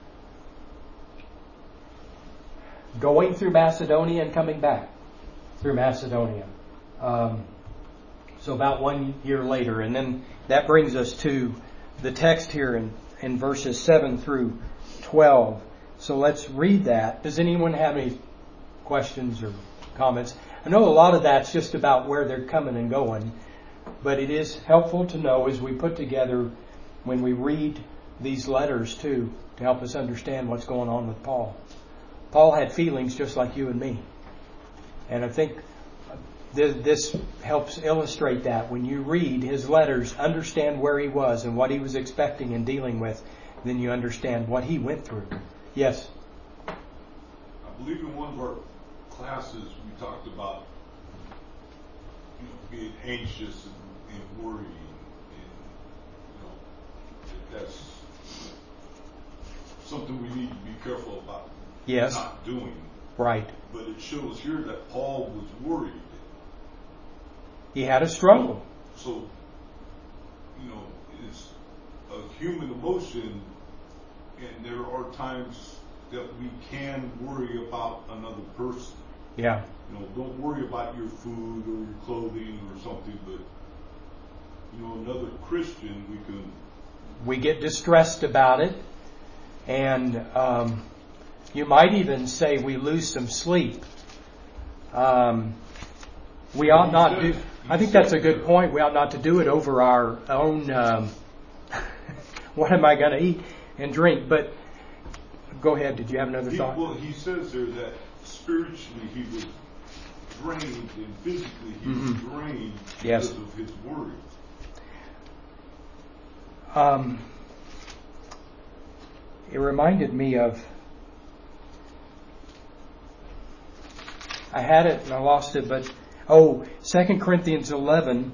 Going through Macedonia and coming back through Macedonia. Um, so about one year later. And then that brings us to the text here in, in verses seven through twelve. So let's read that. Does anyone have any questions or comments? I know a lot of that's just about where they're coming and going, but it is helpful to know as we put together when we read these letters too, to help us understand what's going on with Paul. Paul had feelings just like you and me. And I think this helps illustrate that. When you read his letters, understand where he was and what he was expecting and dealing with, then you understand what he went through. Yes? I believe in one of our classes we talked about, you know, being anxious and, and worrying, and you know, that that's something we need to be careful about. Yes. Not doing. Right. But it shows here that Paul was worried. He had a struggle. So, you know, it's a human emotion. And there are times that we can worry about another person. Yeah. You know, don't worry about your food or your clothing or something, but, you know, another Christian, we can... We get distressed about it, and um, you might even say we lose some sleep. Um, we ought not do... I think that's a good point. We ought not to do it over our own... Um, what am I going to eat and drink? But go ahead. Did you have another he, thought? Well, he says there that spiritually he was drained and physically he mm-hmm. was drained yes. because of his worry. Um, it reminded me of... I had it and I lost it, but... Oh, Second Corinthians eleven.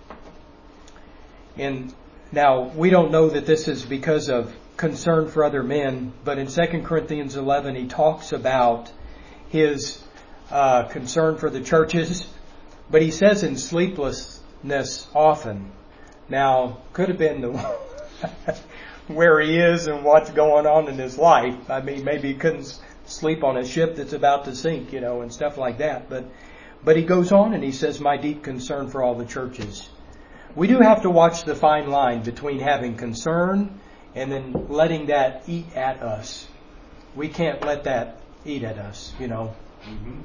And now, we don't know that this is because of concern for other men, but in Second Corinthians eleven he talks about his uh, concern for the churches, but he says in sleeplessness often. Now, could have been the where he is and what's going on in his life. I mean, maybe he couldn't sleep on a ship that's about to sink, you know, and stuff like that. But, but he goes on and he says, my deep concern for all the churches. We do have to watch the fine line between having concern and then letting that eat at us. We can't let that eat at us, you know. Mm-hmm.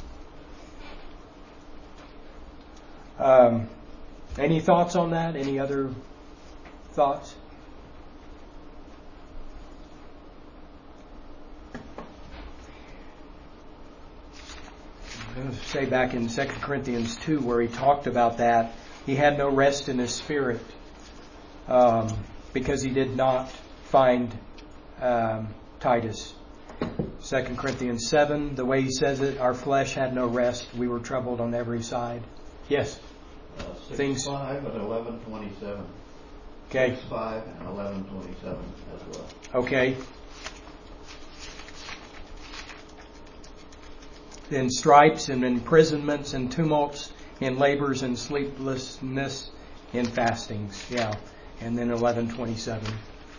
Um, any thoughts on that? Any other thoughts? I was say back in Second Corinthians two where he talked about that, he had no rest in his spirit um, because he did not find um, Titus. Second Corinthians seven, the way he says it, our flesh had no rest. We were troubled on every side. Yes? Uh, six Things. five and eleven twenty-seven. Okay. six five and eleven twenty-seven as well. Okay. In stripes and imprisonments and tumults, in labors and sleeplessness, in fastings. Yeah. And then eleven twenty-seven.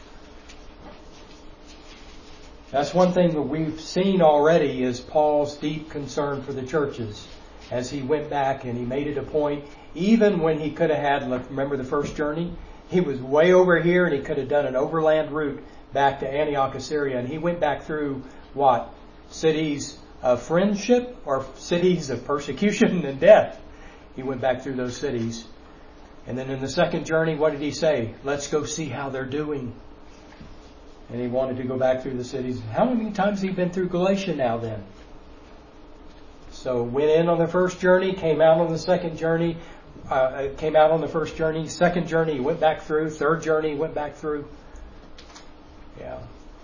That's one thing that we've seen already is Paul's deep concern for the churches as he went back and he made it a point, even when he could have had, remember the first journey? He was way over here and he could have done an overland route back to Antioch of Syria, and he went back through what? Cities of friendship or cities of persecution and death. He went back through those cities. And then in the second journey, what did he say? Let's go see how they're doing. And he wanted to go back through the cities. How many times has he been through Galatia now then? So went in on the first journey, came out on the second journey, uh, came out on the first journey, second journey he went back through, third journey he went back through. Yeah.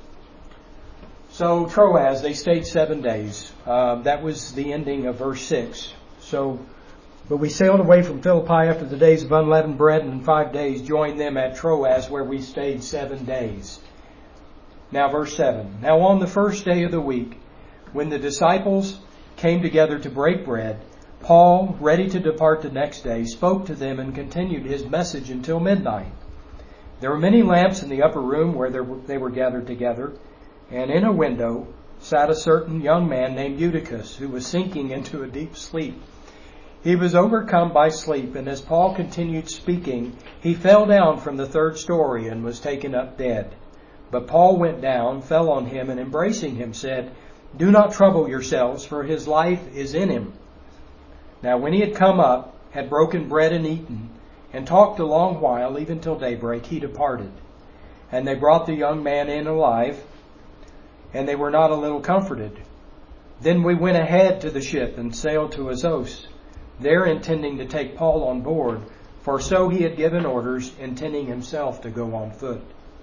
So Troas, they stayed seven days. Uh, that was the ending of verse six. So, but we sailed away from Philippi after the days of unleavened bread, and in five days joined them at Troas, where we stayed seven days. Now verse seven. Now on the first day of the week, when the disciples came together to break bread, Paul, ready to depart the next day, spoke to them and continued his message until midnight. There were many lamps in the upper room where they were gathered together, and in a window sat a certain young man named Eutychus, who was sinking into a deep sleep. He was overcome by sleep, and as Paul continued speaking, he fell down from the third story and was taken up dead. But Paul went down, fell on him, and embracing him said, Do not trouble yourselves, for his life is in him. Now when he had come up, had broken bread and eaten, and talked a long while, even till daybreak, he departed. And they brought the young man in alive, and they were not a little comforted. Then we went ahead to the ship and sailed to Assos, there intending to take Paul on board, for so he had given orders, intending himself to go on foot.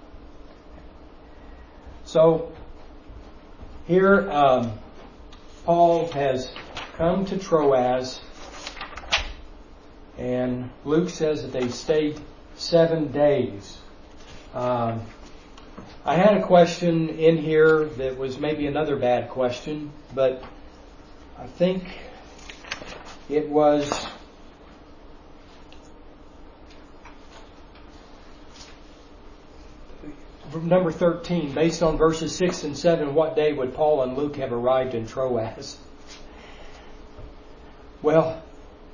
So, here um, Paul has come to Troas, and Luke says that they stayed seven days. Um, I had a question in here that was maybe another bad question, but I think it was number thirteen. Based on verses six and seven, what day would Paul and Luke have arrived in Troas? Well,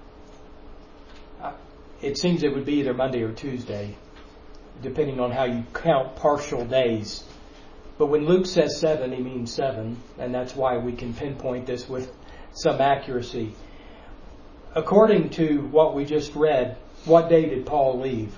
it seems it would be either Monday or Tuesday, depending on how you count partial days. But when Luke says seven, he means seven, and that's why we can pinpoint this with some accuracy. According to what we just read, what day did Paul leave?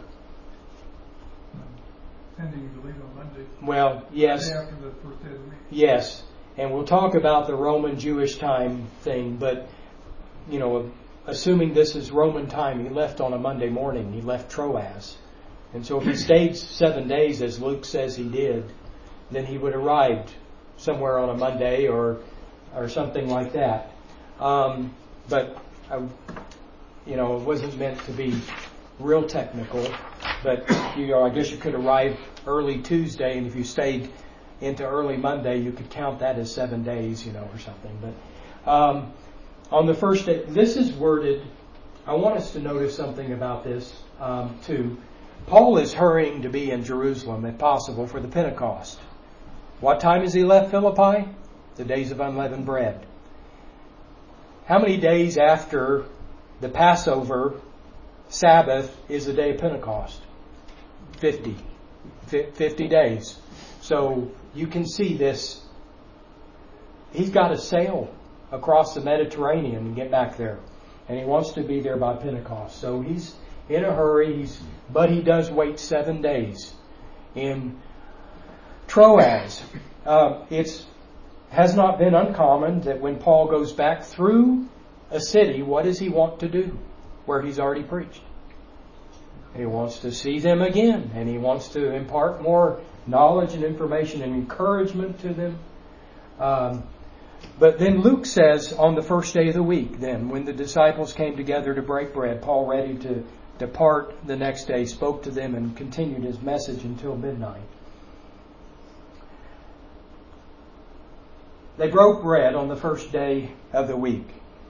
Intending to leave on Monday. Well, yes. The day after the first day of the week. Yes. And we'll talk about the Roman Jewish time thing, but, you know, assuming this is Roman time, he left on a Monday morning. He left Troas. And so if he stayed seven days, as Luke says he did, then he would have arrived somewhere on a Monday or or something like that. Um, but, I, you know, it wasn't meant to be real technical. But, you know, I guess you could arrive early Tuesday, and if you stayed into early Monday, you could count that as seven days, you know, or something. But um, on the first day, this is worded, I want us to notice something about this um, too. Paul is hurrying to be in Jerusalem, if possible, for the Pentecost. What time has he left Philippi? The days of unleavened bread. How many days after the Passover Sabbath is the day of Pentecost? Fifty. Fifty days. So you can see this. He's got to sail across the Mediterranean and get back there. And he wants to be there by Pentecost. So he's in a hurry, he's, but he does wait seven days in Troas. Uh, it's has not been uncommon that when Paul goes back through a city, what does he want to do where he's already preached? He wants to see them again, and he wants to impart more knowledge and information and encouragement to them. Um, but then Luke says, on the first day of the week, then, when the disciples came together to break bread, Paul, ready to depart the next day, spoke to them and continued his message until midnight. They broke bread on the first day of the week.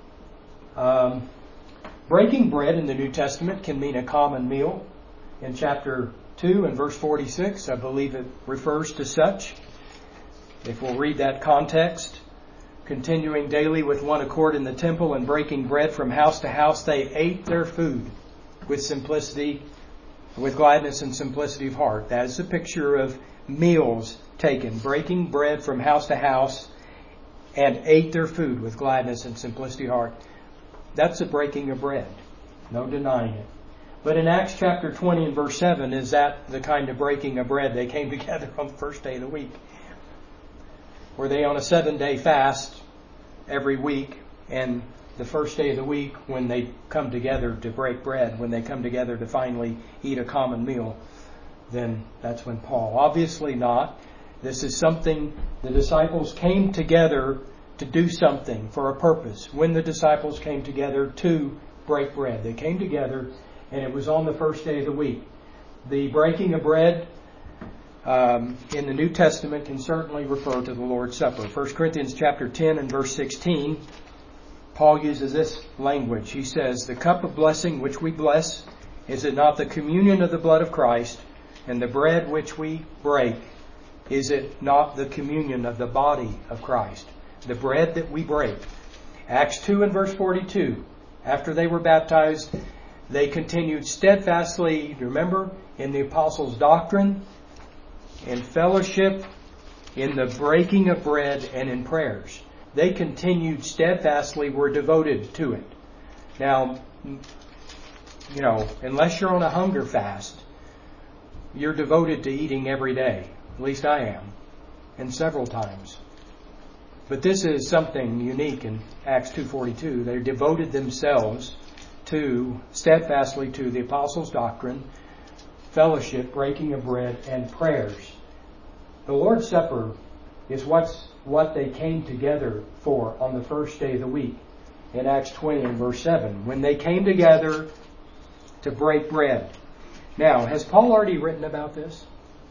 Um, breaking bread in the New Testament can mean a common meal. In chapter two and verse forty-six, I believe it refers to such. If we'll read that context, continuing daily with one accord in the temple and breaking bread from house to house, they ate their food with simplicity, with gladness and simplicity of heart. That is a picture of meals taken, breaking bread from house to house, and ate their food with gladness and simplicity of heart. That's a breaking of bread. No denying it. But in Acts chapter twenty and verse seven, is that the kind of breaking of bread? They came together on the first day of the week. Were they on a seven-day fast every week, and the first day of the week when they come together to break bread, when they come together to finally eat a common meal, then that's when Paul. Obviously not. This is something the disciples came together to do something for a purpose. When the disciples came together to break bread, they came together, and it was on the first day of the week. The breaking of bread um, in the New Testament can certainly refer to the Lord's Supper. First Corinthians chapter ten and verse sixteen, Paul uses this language. He says, "The cup of blessing which we bless, is it not the communion of the blood of Christ? And the bread which we break, is it not the communion of the body of Christ?" The bread that we break. Acts two and verse forty-two. After they were baptized, they continued steadfastly, remember, in the apostles' doctrine, in fellowship, in the breaking of bread, and in prayers. They continued steadfastly, were devoted to it. Now, you know, unless you're on a hunger fast, you're devoted to eating every day. At least I am. And several times. But this is something unique in Acts two forty-two. They devoted themselves to, steadfastly to the apostles' doctrine, fellowship, breaking of bread, and prayers. The Lord's Supper is what's, what they came together for on the first day of the week in Acts twenty and verse seven. When they came together to break bread. Now, has Paul already written about this?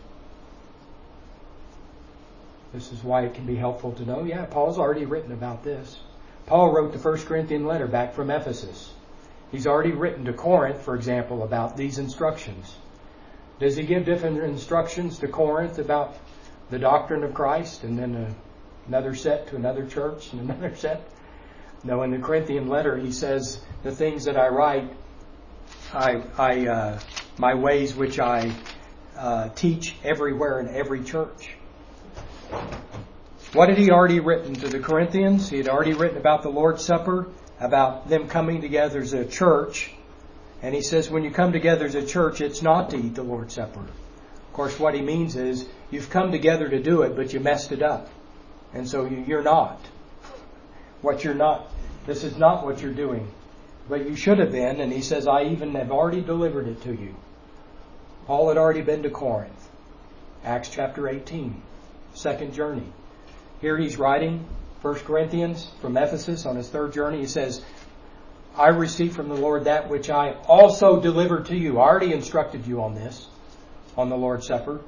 This is why it can be helpful to know. Yeah, Paul's already written about this. Paul wrote the First Corinthian letter back from Ephesus. He's already written to Corinth, for example, about these instructions. Does he give different instructions to Corinth about the doctrine of Christ, and then a, another set to another church and another set? No, in the Corinthian letter he says, the things that I write, I, I, uh, my ways which I uh, teach everywhere in every church. What had he already written to the Corinthians? He had already written about the Lord's Supper, about them coming together as a church. And he says when you come together as a church, it's not to eat the Lord's Supper. Of course, what he means is you've come together to do it, but you messed it up. And so you're not. What you're not, this is not what you're doing. But you should have been. And he says, I even have already delivered it to you. Paul had already been to Corinth. Acts chapter eighteen. Second journey. Here he's writing First Corinthians from Ephesus on his third journey. He says, I received from the Lord that which I also delivered to you. I already instructed you on this, on the Lord's Supper.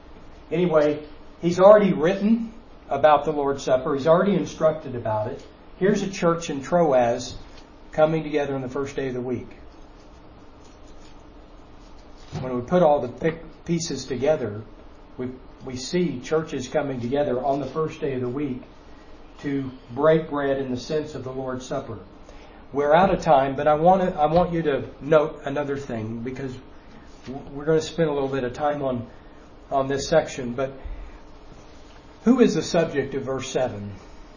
Anyway, he's already written about the Lord's Supper. He's already instructed about it. here's a church in Troas coming together on the first day of the week. When we put all the pieces together, we we see churches coming together on the first day of the week to break bread in the sense of the Lord's Supper. We're out of time, but I want to, I want you to note another thing, because we're going to spend a little bit of time on on this section. But who is the subject of verse seven?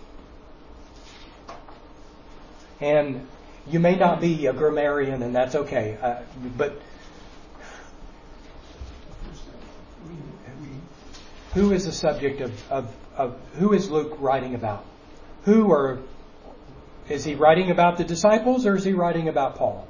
And you may not be a grammarian, and that's okay. Uh, but who is the subject of, of, of who is Luke writing about? Who or is he writing about the disciples, or is he writing about Paul?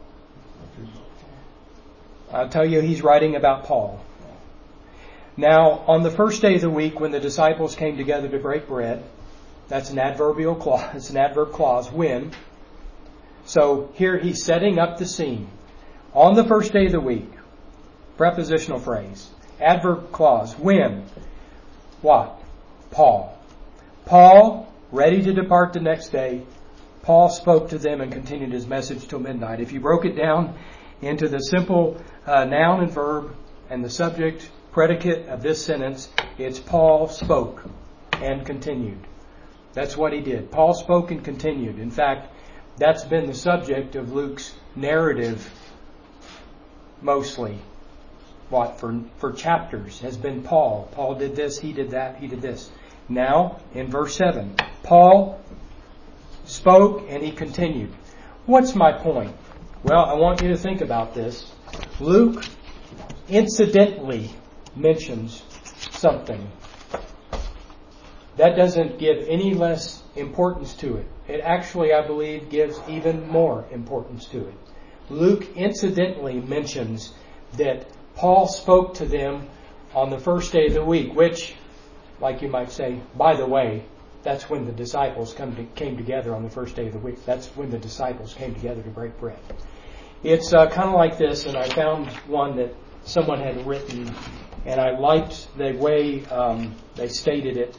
I'll tell you, he's writing about Paul. Now, on the first day of the week, when the disciples came together to break bread, that's an adverbial clause. It's an adverb clause. When. So here he's setting up the scene. On the first day of the week, prepositional phrase, adverb clause. When. What? Paul. Paul, ready to depart the next day, Paul spoke to them and continued his message till midnight. If you broke it down into the simple uh, noun and verb and the subject, predicate of this sentence, it's Paul spoke and continued. That's what he did. Paul spoke and continued. In fact, that's been the subject of Luke's narrative mostly. What? For, for chapters has been Paul. Paul did this, he did that, he did this. Now, in verse seven, Paul spoke and he continued. What's my point? Well, I want you to think about this. Luke incidentally mentions something. That doesn't give any less importance to it. It actually, I believe, gives even more importance to it. Luke incidentally mentions that Paul spoke to them on the first day of the week, which, like you might say, by the way, that's when the disciples come to, came together on the first day of the week. That's when the disciples came together to break bread. It's uh, kind of like this, and I found one that someone had written, and I liked the way um, they stated it.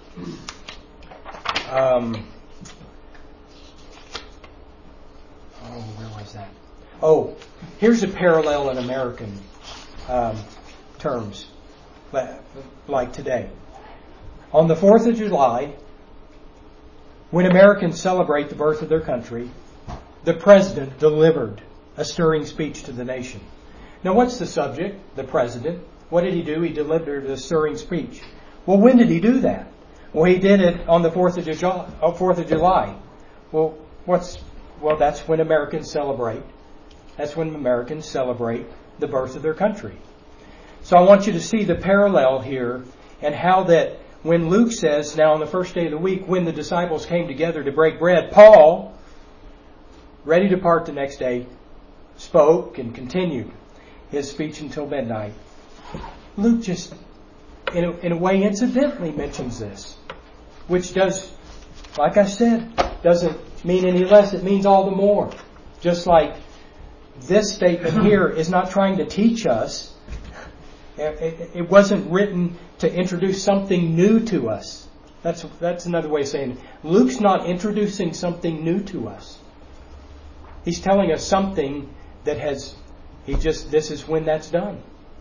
Um, oh, where was that? Oh, here's a parallel in American um, terms, like today. On the fourth of July, when Americans celebrate the birth of their country, the President delivered a stirring speech to the nation. Now, what's the subject? The President. What did he do? He delivered a stirring speech. Well, when did he do that? Well, he did it on the fourth of July. Oh, fourth of July. Well, what's well? That's when Americans celebrate. That's when Americans celebrate the birth of their country. So I want you to see the parallel here, and how that when Luke says, now on the first day of the week, when the disciples came together to break bread, Paul, ready to depart the next day, spoke and continued his speech until midnight. Luke just, in a, in a way, incidentally mentions this, which does, like I said, doesn't mean any less. It means all the more. Just like this statement here is not trying to teach us. It, it wasn't written to introduce something new to us. That's that's another way of saying it. Luke's not introducing something new to us. He's telling us something that has, he just, this is when that's done.